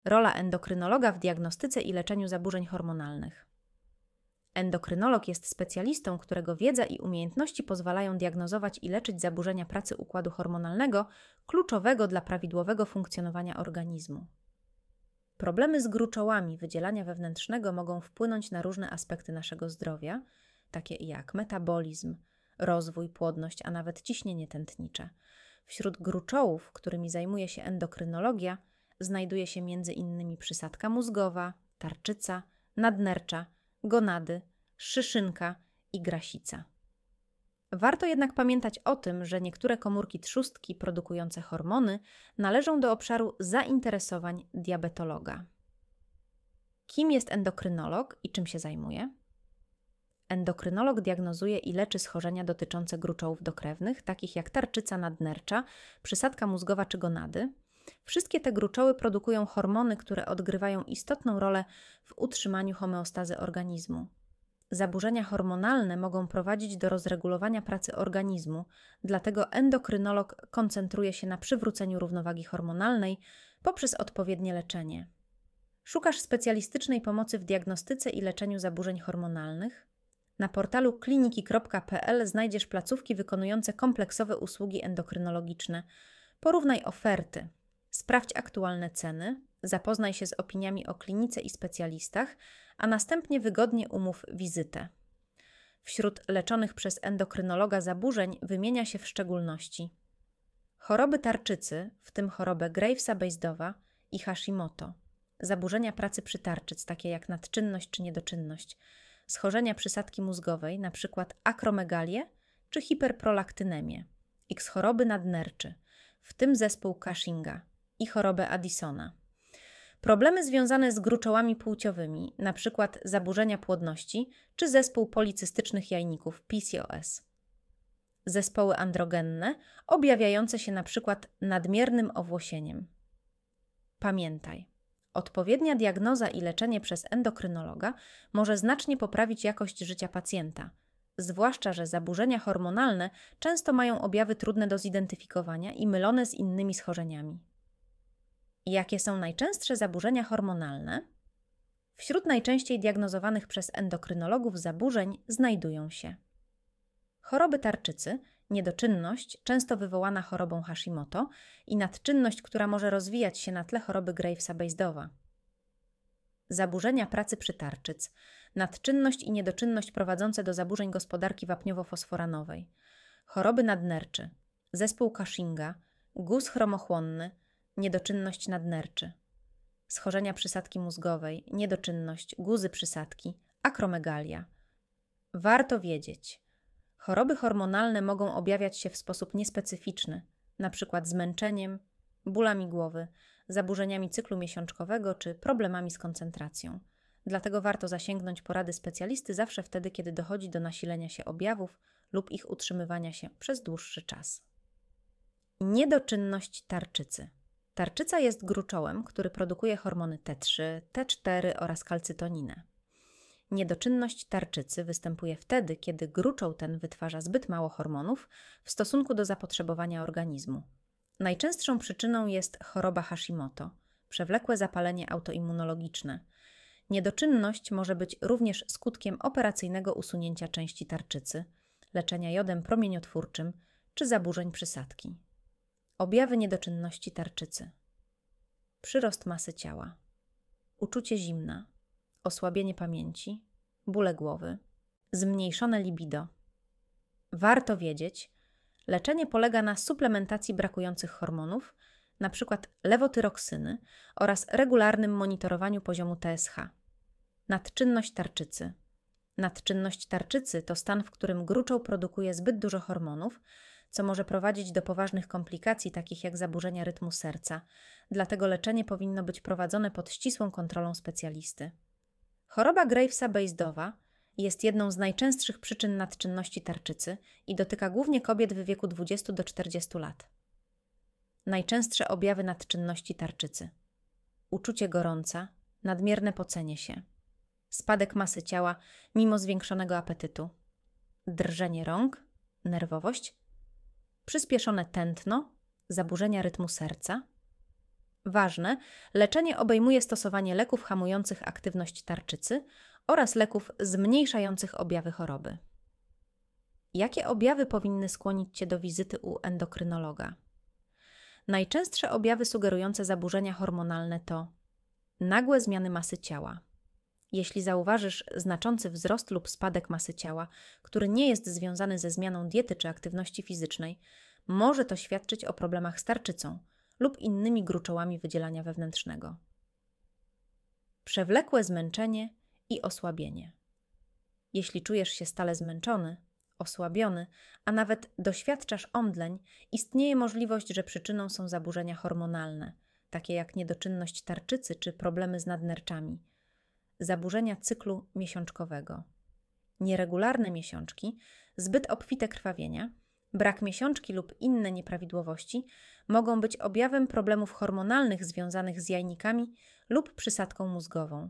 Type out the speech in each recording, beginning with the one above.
Rola endokrynologa w diagnostyce i leczeniu zaburzeń hormonalnych. Endokrynolog jest specjalistą, którego wiedza i umiejętności pozwalają diagnozować i leczyć zaburzenia pracy układu hormonalnego, kluczowego dla prawidłowego funkcjonowania organizmu. Problemy z gruczołami wydzielania wewnętrznego mogą wpłynąć na różne aspekty naszego zdrowia, takie jak metabolizm, rozwój, płodność, a nawet ciśnienie tętnicze. Wśród gruczołów, którymi zajmuje się endokrynologia, znajduje się m.in. przysadka mózgowa, tarczyca, nadnercza, gonady, szyszynka i grasica. Warto jednak pamiętać o tym, że niektóre komórki trzustki produkujące hormony należą do obszaru zainteresowań diabetologa. Kim jest endokrynolog i czym się zajmuje? Endokrynolog diagnozuje i leczy schorzenia dotyczące gruczołów dokrewnych, takich jak tarczyca nadnercza, przysadka mózgowa czy gonady. Wszystkie te gruczoły produkują hormony, które odgrywają istotną rolę w utrzymaniu homeostazy organizmu. Zaburzenia hormonalne mogą prowadzić do rozregulowania pracy organizmu, dlatego endokrynolog koncentruje się na przywróceniu równowagi hormonalnej poprzez odpowiednie leczenie. Szukasz specjalistycznej pomocy w diagnostyce i leczeniu zaburzeń hormonalnych? Na portalu kliniki.pl znajdziesz placówki wykonujące kompleksowe usługi endokrynologiczne. Porównaj oferty. Sprawdź aktualne ceny, zapoznaj się z opiniami o klinice i specjalistach, a następnie wygodnie umów wizytę. Wśród leczonych przez endokrynologa zaburzeń wymienia się w szczególności choroby tarczycy, w tym chorobę Gravesa-Basedowa i Hashimoto, zaburzenia pracy przytarczyc, takie jak nadczynność czy niedoczynność, schorzenia przysadki mózgowej, np. akromegalię czy hiperprolaktynemię, choroby nadnerczy, w tym zespół Cushinga i chorobę Addisona. Problemy związane z gruczołami płciowymi, np. zaburzenia płodności czy zespół policystycznych jajników PCOS. Zespoły androgenne objawiające się np. nadmiernym owłosieniem. Pamiętaj, odpowiednia diagnoza i leczenie przez endokrynologa może znacznie poprawić jakość życia pacjenta, zwłaszcza że zaburzenia hormonalne często mają objawy trudne do zidentyfikowania i mylone z innymi schorzeniami. Jakie są najczęstsze zaburzenia hormonalne? Wśród najczęściej diagnozowanych przez endokrynologów zaburzeń znajdują się choroby tarczycy, niedoczynność, często wywołana chorobą Hashimoto i nadczynność, która może rozwijać się na tle choroby Gravesa-Basedowa. Zaburzenia pracy przytarczyc, nadczynność i niedoczynność prowadzące do zaburzeń gospodarki wapniowo-fosforanowej, choroby nadnerczy, zespół Cushinga, guz chromochłonny, niedoczynność nadnerczy, schorzenia przysadki mózgowej, niedoczynność, guzy przysadki, akromegalia. Warto wiedzieć, choroby hormonalne mogą objawiać się w sposób niespecyficzny, np. zmęczeniem, bólami głowy, zaburzeniami cyklu miesiączkowego czy problemami z koncentracją. Dlatego warto zasięgnąć porady specjalisty zawsze wtedy, kiedy dochodzi do nasilenia się objawów lub ich utrzymywania się przez dłuższy czas. Niedoczynność tarczycy. Tarczyca jest gruczołem, który produkuje hormony T3, T4 oraz kalcytoninę. Niedoczynność tarczycy występuje wtedy, kiedy gruczoł ten wytwarza zbyt mało hormonów w stosunku do zapotrzebowania organizmu. Najczęstszą przyczyną jest choroba Hashimoto, przewlekłe zapalenie autoimmunologiczne. Niedoczynność może być również skutkiem operacyjnego usunięcia części tarczycy, leczenia jodem promieniotwórczym czy zaburzeń przysadki. Objawy niedoczynności tarczycy: przyrost masy ciała, uczucie zimna, osłabienie pamięci, bóle głowy, zmniejszone libido. Warto wiedzieć, leczenie polega na suplementacji brakujących hormonów, np. lewotyroksyny oraz regularnym monitorowaniu poziomu TSH. Nadczynność tarczycy. Nadczynność tarczycy to stan, w którym gruczoł produkuje zbyt dużo hormonów, co może prowadzić do poważnych komplikacji, takich jak zaburzenia rytmu serca. Dlatego leczenie powinno być prowadzone pod ścisłą kontrolą specjalisty. Choroba Gravesa-Basedowa jest jedną z najczęstszych przyczyn nadczynności tarczycy i dotyka głównie kobiet w wieku 20 do 40 lat. Najczęstsze objawy nadczynności tarczycy: uczucie gorąca, nadmierne pocenie się, spadek masy ciała mimo zwiększonego apetytu, drżenie rąk, nerwowość, przyspieszone tętno, zaburzenia rytmu serca, Ważne, leczenie obejmuje stosowanie leków hamujących aktywność tarczycy oraz leków zmniejszających objawy choroby. Jakie objawy powinny skłonić Cię do wizyty u endokrynologa? Najczęstsze objawy sugerujące zaburzenia hormonalne to nagłe zmiany masy ciała. Jeśli zauważysz znaczący wzrost lub spadek masy ciała, który nie jest związany ze zmianą diety czy aktywności fizycznej, może to świadczyć o problemach z tarczycą lub innymi gruczołami wydzielania wewnętrznego. Przewlekłe zmęczenie i osłabienie. Jeśli czujesz się stale zmęczony, osłabiony, a nawet doświadczasz omdleń, istnieje możliwość, że przyczyną są zaburzenia hormonalne, takie jak niedoczynność tarczycy czy problemy z nadnerczami, zaburzenia cyklu miesiączkowego. Nieregularne miesiączki, zbyt obfite krwawienia, brak miesiączki lub inne nieprawidłowości mogą być objawem problemów hormonalnych związanych z jajnikami lub przysadką mózgową.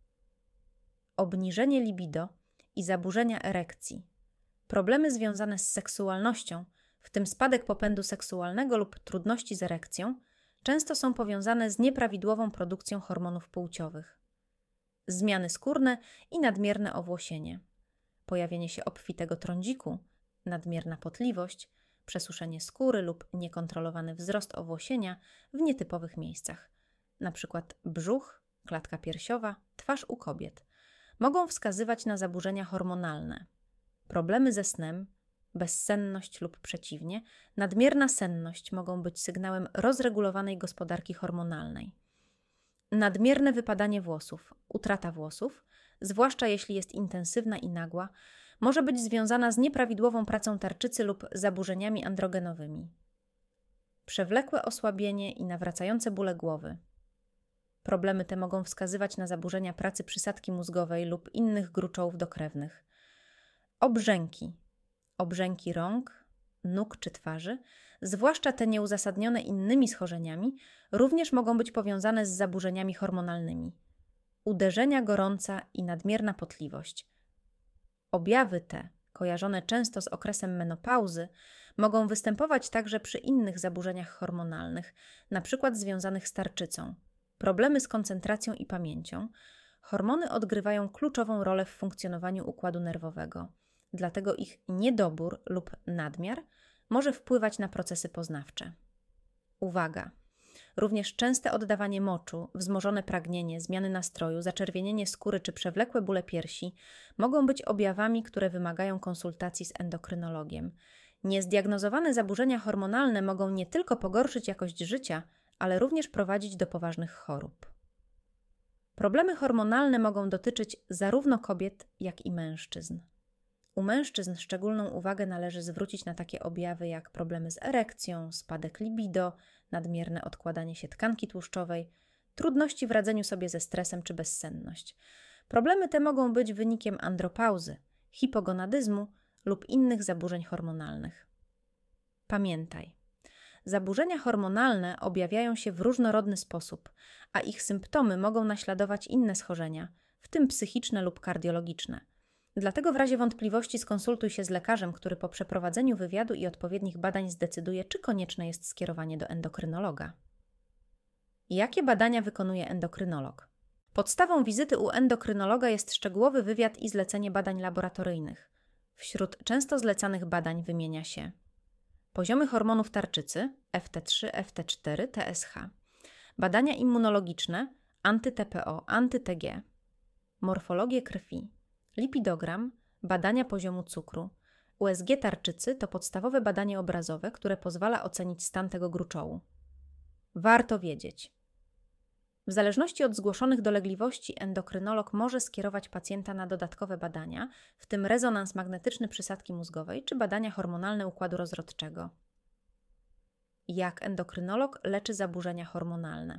Obniżenie libido i zaburzenia erekcji. Problemy związane z seksualnością, w tym spadek popędu seksualnego lub trudności z erekcją, często są powiązane z nieprawidłową produkcją hormonów płciowych. Zmiany skórne i nadmierne owłosienie. Pojawienie się obfitego trądziku, nadmierna potliwość, przesuszenie skóry lub niekontrolowany wzrost owłosienia w nietypowych miejscach, np. brzuch, klatka piersiowa, twarz u kobiet, mogą wskazywać na zaburzenia hormonalne. Problemy ze snem, bezsenność lub przeciwnie, nadmierna senność mogą być sygnałem rozregulowanej gospodarki hormonalnej. Nadmierne wypadanie włosów, utrata włosów, zwłaszcza jeśli jest intensywna i nagła, może być związana z nieprawidłową pracą tarczycy lub zaburzeniami androgenowymi. Przewlekłe osłabienie i nawracające bóle głowy. Problemy te mogą wskazywać na zaburzenia pracy przysadki mózgowej lub innych gruczołów dokrewnych. Obrzęki rąk, nóg czy twarzy, zwłaszcza te nieuzasadnione innymi schorzeniami, również mogą być powiązane z zaburzeniami hormonalnymi. Uderzenia gorąca i nadmierna potliwość. Objawy te, kojarzone często z okresem menopauzy, mogą występować także przy innych zaburzeniach hormonalnych, np. związanych z tarczycą. Problemy z koncentracją i pamięcią. Hormony odgrywają kluczową rolę w funkcjonowaniu układu nerwowego, dlatego ich niedobór lub nadmiar może wpływać na procesy poznawcze. Uwaga! Również częste oddawanie moczu, wzmożone pragnienie, zmiany nastroju, zaczerwienienie skóry czy przewlekłe bóle piersi mogą być objawami, które wymagają konsultacji z endokrynologiem. Niezdiagnozowane zaburzenia hormonalne mogą nie tylko pogorszyć jakość życia, ale również prowadzić do poważnych chorób. Problemy hormonalne mogą dotyczyć zarówno kobiet, jak i mężczyzn. U mężczyzn szczególną uwagę należy zwrócić na takie objawy jak problemy z erekcją, spadek libido, nadmierne odkładanie się tkanki tłuszczowej, trudności w radzeniu sobie ze stresem czy bezsenność. Problemy te mogą być wynikiem andropauzy, hipogonadyzmu lub innych zaburzeń hormonalnych. Pamiętaj, zaburzenia hormonalne objawiają się w różnorodny sposób, a ich symptomy mogą naśladować inne schorzenia, w tym psychiczne lub kardiologiczne. Dlatego w razie wątpliwości skonsultuj się z lekarzem, który po przeprowadzeniu wywiadu i odpowiednich badań zdecyduje, czy konieczne jest skierowanie do endokrynologa. Jakie badania wykonuje endokrynolog? Podstawą wizyty u endokrynologa jest szczegółowy wywiad i zlecenie badań laboratoryjnych. Wśród często zlecanych badań wymienia się poziomy hormonów tarczycy FT3, FT4, TSH, badania immunologiczne anty-TPO, anty-TG, morfologię krwi, lipidogram, badania poziomu cukru. USG tarczycy to podstawowe badanie obrazowe, które pozwala ocenić stan tego gruczołu. Warto wiedzieć. W zależności od zgłoszonych dolegliwości endokrynolog może skierować pacjenta na dodatkowe badania, w tym rezonans magnetyczny przysadki mózgowej czy badania hormonalne układu rozrodczego. Jak endokrynolog leczy zaburzenia hormonalne?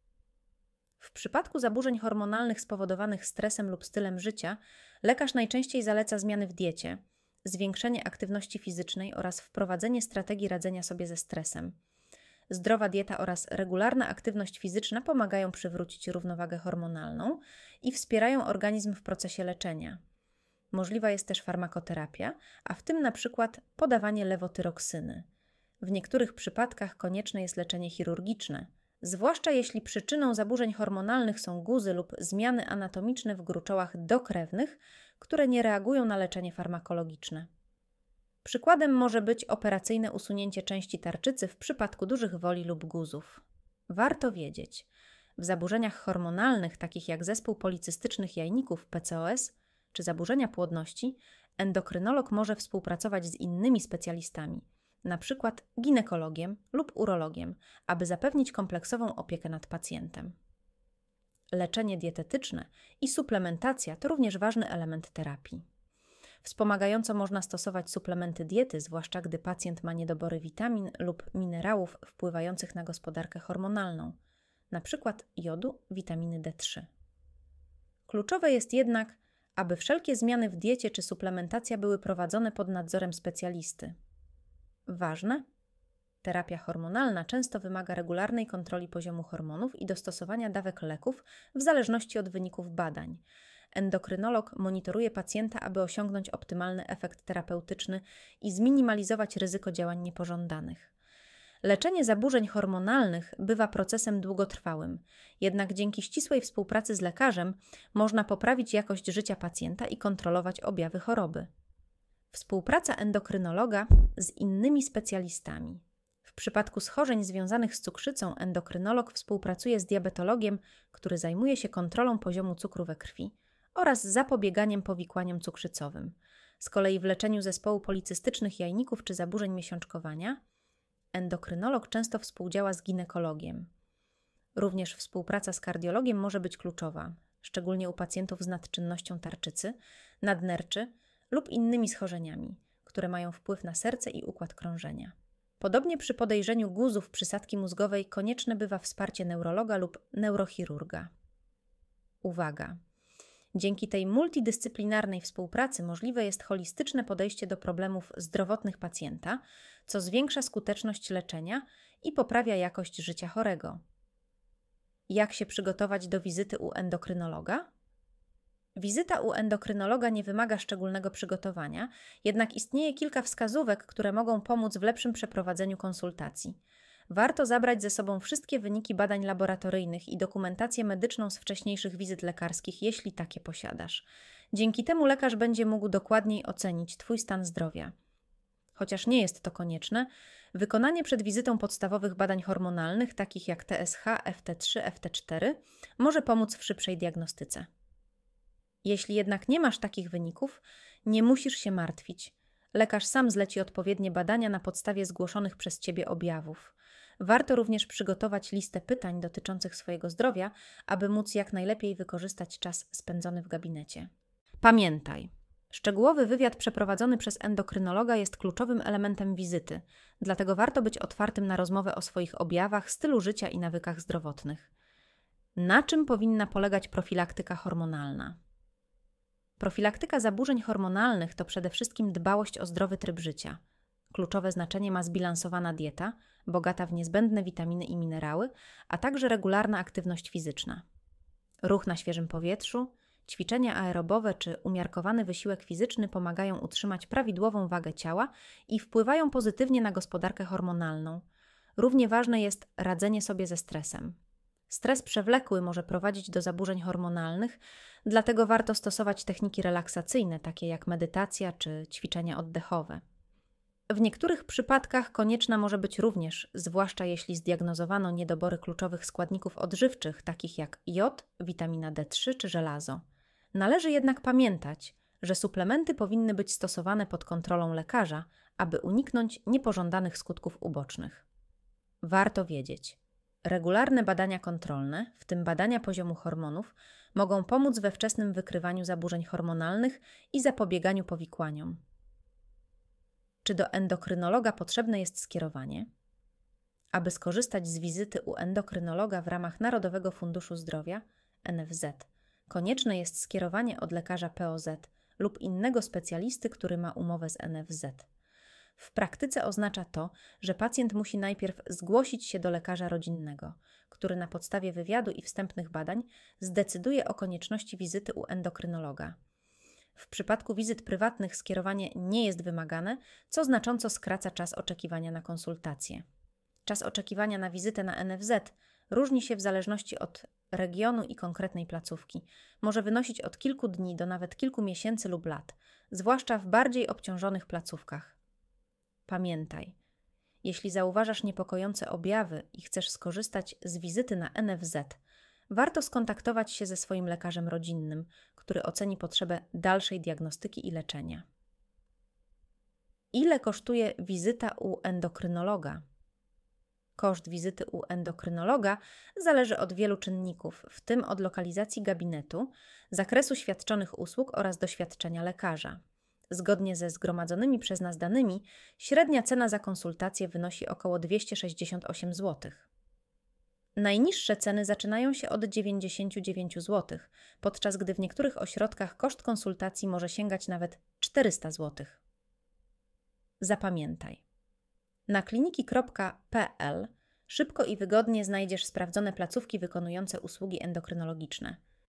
W przypadku zaburzeń hormonalnych spowodowanych stresem lub stylem życia, lekarz najczęściej zaleca zmiany w diecie, zwiększenie aktywności fizycznej oraz wprowadzenie strategii radzenia sobie ze stresem. Zdrowa dieta oraz regularna aktywność fizyczna pomagają przywrócić równowagę hormonalną i wspierają organizm w procesie leczenia. Możliwa jest też farmakoterapia, a w tym na przykład podawanie lewotyroksyny. W niektórych przypadkach konieczne jest leczenie chirurgiczne, zwłaszcza jeśli przyczyną zaburzeń hormonalnych są guzy lub zmiany anatomiczne w gruczołach dokrewnych, które nie reagują na leczenie farmakologiczne. Przykładem może być operacyjne usunięcie części tarczycy w przypadku dużych woli lub guzów. Warto wiedzieć, w zaburzeniach hormonalnych, takich jak zespół policystycznych jajników PCOS czy zaburzenia płodności, endokrynolog może współpracować z innymi specjalistami, np. ginekologiem lub urologiem, aby zapewnić kompleksową opiekę nad pacjentem. Leczenie dietetyczne i suplementacja to również ważny element terapii. Wspomagająco można stosować suplementy diety, zwłaszcza gdy pacjent ma niedobory witamin lub minerałów wpływających na gospodarkę hormonalną, np. jodu, witaminy D3. Kluczowe jest jednak, aby wszelkie zmiany w diecie czy suplementacja były prowadzone pod nadzorem specjalisty. Ważne? Terapia hormonalna często wymaga regularnej kontroli poziomu hormonów i dostosowania dawek leków w zależności od wyników badań. Endokrynolog monitoruje pacjenta, aby osiągnąć optymalny efekt terapeutyczny i zminimalizować ryzyko działań niepożądanych. Leczenie zaburzeń hormonalnych bywa procesem długotrwałym, jednak dzięki ścisłej współpracy z lekarzem można poprawić jakość życia pacjenta i kontrolować objawy choroby. Współpraca endokrynologa z innymi specjalistami. W przypadku schorzeń związanych z cukrzycą endokrynolog współpracuje z diabetologiem, który zajmuje się kontrolą poziomu cukru we krwi oraz zapobieganiem powikłaniom cukrzycowym. Z kolei w leczeniu zespołu policystycznych jajników czy zaburzeń miesiączkowania endokrynolog często współdziała z ginekologiem. Również współpraca z kardiologiem może być kluczowa, szczególnie u pacjentów z nadczynnością tarczycy, nadnerczy lub innymi schorzeniami, które mają wpływ na serce i układ krążenia. Podobnie przy podejrzeniu guzów przysadki mózgowej konieczne bywa wsparcie neurologa lub neurochirurga. Uwaga! Dzięki tej multidyscyplinarnej współpracy możliwe jest holistyczne podejście do problemów zdrowotnych pacjenta, co zwiększa skuteczność leczenia i poprawia jakość życia chorego. Jak się przygotować do wizyty u endokrynologa? Wizyta u endokrynologa nie wymaga szczególnego przygotowania, jednak istnieje kilka wskazówek, które mogą pomóc w lepszym przeprowadzeniu konsultacji. Warto zabrać ze sobą wszystkie wyniki badań laboratoryjnych i dokumentację medyczną z wcześniejszych wizyt lekarskich, jeśli takie posiadasz. Dzięki temu lekarz będzie mógł dokładniej ocenić Twój stan zdrowia. Chociaż nie jest to konieczne, wykonanie przed wizytą podstawowych badań hormonalnych, takich jak TSH, FT3, FT4, może pomóc w szybszej diagnostyce. Jeśli jednak nie masz takich wyników, nie musisz się martwić. Lekarz sam zleci odpowiednie badania na podstawie zgłoszonych przez Ciebie objawów. Warto również przygotować listę pytań dotyczących swojego zdrowia, aby móc jak najlepiej wykorzystać czas spędzony w gabinecie. Pamiętaj, szczegółowy wywiad przeprowadzony przez endokrynologa jest kluczowym elementem wizyty, dlatego warto być otwartym na rozmowę o swoich objawach, stylu życia i nawykach zdrowotnych. Na czym powinna polegać profilaktyka hormonalna? Profilaktyka zaburzeń hormonalnych to przede wszystkim dbałość o zdrowy tryb życia. Kluczowe znaczenie ma zbilansowana dieta, bogata w niezbędne witaminy i minerały, a także regularna aktywność fizyczna. Ruch na świeżym powietrzu, ćwiczenia aerobowe czy umiarkowany wysiłek fizyczny pomagają utrzymać prawidłową wagę ciała i wpływają pozytywnie na gospodarkę hormonalną. Równie ważne jest radzenie sobie ze stresem. Stres przewlekły może prowadzić do zaburzeń hormonalnych, dlatego warto stosować techniki relaksacyjne, takie jak medytacja czy ćwiczenia oddechowe. W niektórych przypadkach konieczna może być również, zwłaszcza jeśli zdiagnozowano niedobory kluczowych składników odżywczych, takich jak jod, witamina D3 czy żelazo. Należy jednak pamiętać, że suplementy powinny być stosowane pod kontrolą lekarza, aby uniknąć niepożądanych skutków ubocznych. Warto wiedzieć, regularne badania kontrolne, w tym badania poziomu hormonów, mogą pomóc we wczesnym wykrywaniu zaburzeń hormonalnych i zapobieganiu powikłaniom. Czy do endokrynologa potrzebne jest skierowanie? Aby skorzystać z wizyty u endokrynologa w ramach Narodowego Funduszu Zdrowia, NFZ, konieczne jest skierowanie od lekarza POZ lub innego specjalisty, który ma umowę z NFZ. W praktyce oznacza to, że pacjent musi najpierw zgłosić się do lekarza rodzinnego, który na podstawie wywiadu i wstępnych badań zdecyduje o konieczności wizyty u endokrynologa. W przypadku wizyt prywatnych skierowanie nie jest wymagane, co znacząco skraca czas oczekiwania na konsultację. Czas oczekiwania na wizytę na NFZ różni się w zależności od regionu i konkretnej placówki. Może wynosić od kilku dni do nawet kilku miesięcy lub lat, zwłaszcza w bardziej obciążonych placówkach. Pamiętaj, jeśli zauważasz niepokojące objawy i chcesz skorzystać z wizyty na NFZ, warto skontaktować się ze swoim lekarzem rodzinnym, który oceni potrzebę dalszej diagnostyki i leczenia. Ile kosztuje wizyta u endokrynologa? Koszt wizyty u endokrynologa zależy od wielu czynników, w tym od lokalizacji gabinetu, zakresu świadczonych usług oraz doświadczenia lekarza. Zgodnie ze zgromadzonymi przez nas danymi, średnia cena za konsultację wynosi około 268 zł. Najniższe ceny zaczynają się od 99 zł, podczas gdy w niektórych ośrodkach koszt konsultacji może sięgać nawet 400 zł. Zapamiętaj. Na kliniki.pl szybko i wygodnie znajdziesz sprawdzone placówki wykonujące usługi endokrynologiczne.